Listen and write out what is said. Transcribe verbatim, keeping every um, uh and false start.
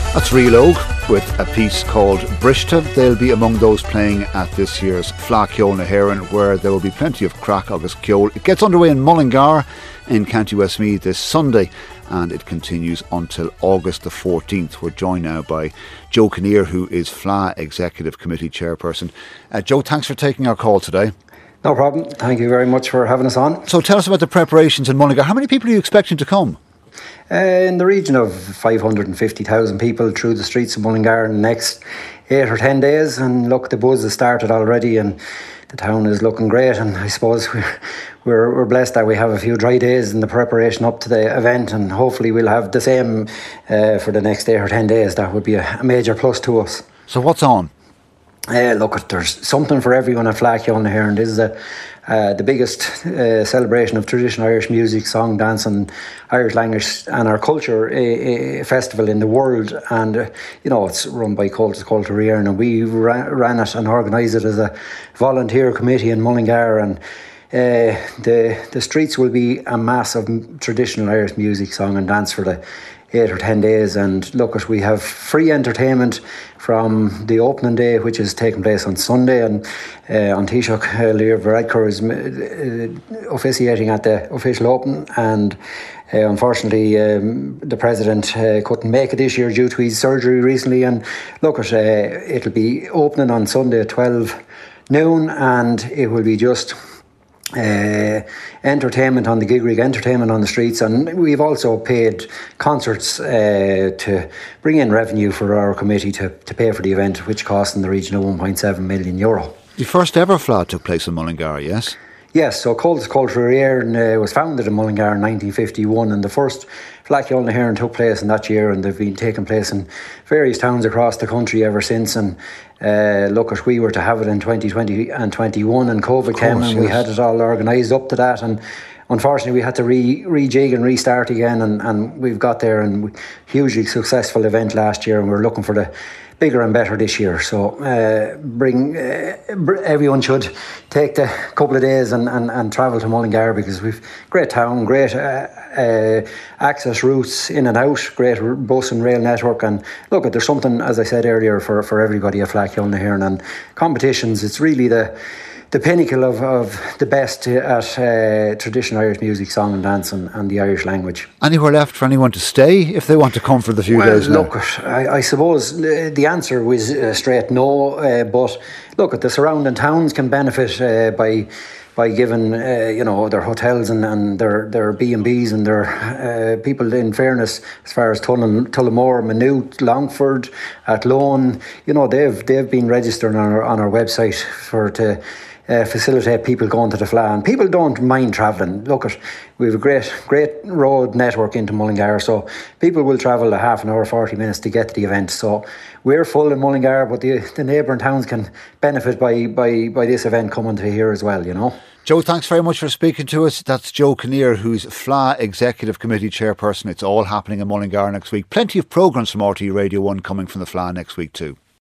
That's Real Oak with a piece called Brishta. They'll be among those playing at this year's Fleadh Cheoil na hÉireann, where there will be plenty of crack agus ceol. It gets underway in Mullingar in County Westmeath this Sunday, and it continues until August the fourteenth. We're joined now by Joe Kinnear, who is Fleadh Executive Committee Chairperson. Uh, Joe, thanks for taking our call today. No problem. Thank you very much for having us on. So tell us about the preparations in Mullingar. How many people are you expecting to come? Uh, in the region of five hundred fifty thousand people through the streets of Mullingar in the next eight or ten days. And look, the buzz has started already and the town is looking great. And I suppose we're, we're, we're blessed that we have a few dry days in the preparation up to the event, and hopefully we'll have the same uh, for the next eight or ten days. That would be a, a major plus to us. So what's on? Uh, look, there's something for everyone at Fleadh Cheoil na hÉireann. This is a, uh, the biggest uh, celebration of traditional Irish music, song, dance and Irish language and our culture uh, uh, festival in the world. And, uh, you know, it's run by Cultus Culture Éireann, and we ran, ran it and organised it as a volunteer committee in Mullingar. And uh, the, the streets will be a mass of traditional Irish music, song and dance for the eight or ten days. And look, at we have free entertainment from the opening day, which is taking place on Sunday, and uh, on Taoiseach uh, Léir Varadkar is uh, officiating at the official open. And uh, unfortunately um, the President uh, couldn't make it this year due to his surgery recently. And look, at uh, it'll be opening on Sunday at twelve noon, and it will be just Uh, entertainment on the gig rig, entertainment on the streets. And we've also paid concerts uh, to bring in revenue for our committee to, to pay for the event, which cost in the region of one point seven million euro. The first ever Fleadh took place in Mullingar, yes? Yes, so Cultus Culture Éireann uh, was founded in Mullingar in nineteen fifty-one, and the first Fleadh Cheoil na hÉireann took place in that year, and they've been taking place in various towns across the country ever since. And uh, look, at we were to have it in twenty twenty and twenty-one, and COVID course, came, and yes, we had it all organised up to that. And unfortunately, we had to re rejig and restart again, and, and we've got there, and hugely successful event last year, and we're looking for the bigger and better this year. So uh, bring uh, everyone should take the couple of days and, and, and travel to Mullingar, because we've great town, great uh, uh, access routes in and out, great bus and rail network. And look, there's something, as I said earlier, for, for everybody at Fleadh Cheoil na hÉireann. And competitions, it's really the the pinnacle of, of the best at uh, traditional Irish music, song and dance and, and the Irish language. Anywhere left for anyone to stay if they want to come for the few well, days now? Look, I, I suppose the answer was uh, straight no, uh, but look, at the surrounding towns can benefit uh, by by giving uh, you know, their hotels and, and their, their B and Bs and their uh, people, in fairness, as far as Tull- Tullamore, Maynooth, Longford, Athlone, you know, they've they've been registered on our on our website for to Uh, facilitate people going to the Fleadh, and people don't mind travelling. Look, at we have a great, great road network into Mullingar, so people will travel a half an hour, forty minutes to get to the event. So we're full in Mullingar, but the, the neighbouring towns can benefit by, by, by this event coming to here as well, you know. Joe, thanks very much for speaking to us. That's Joe Kinnear, who's Fleadh Executive Committee Chairperson. It's all happening in Mullingar next week. Plenty of programmes from R T E Radio one coming from the Fleadh next week too.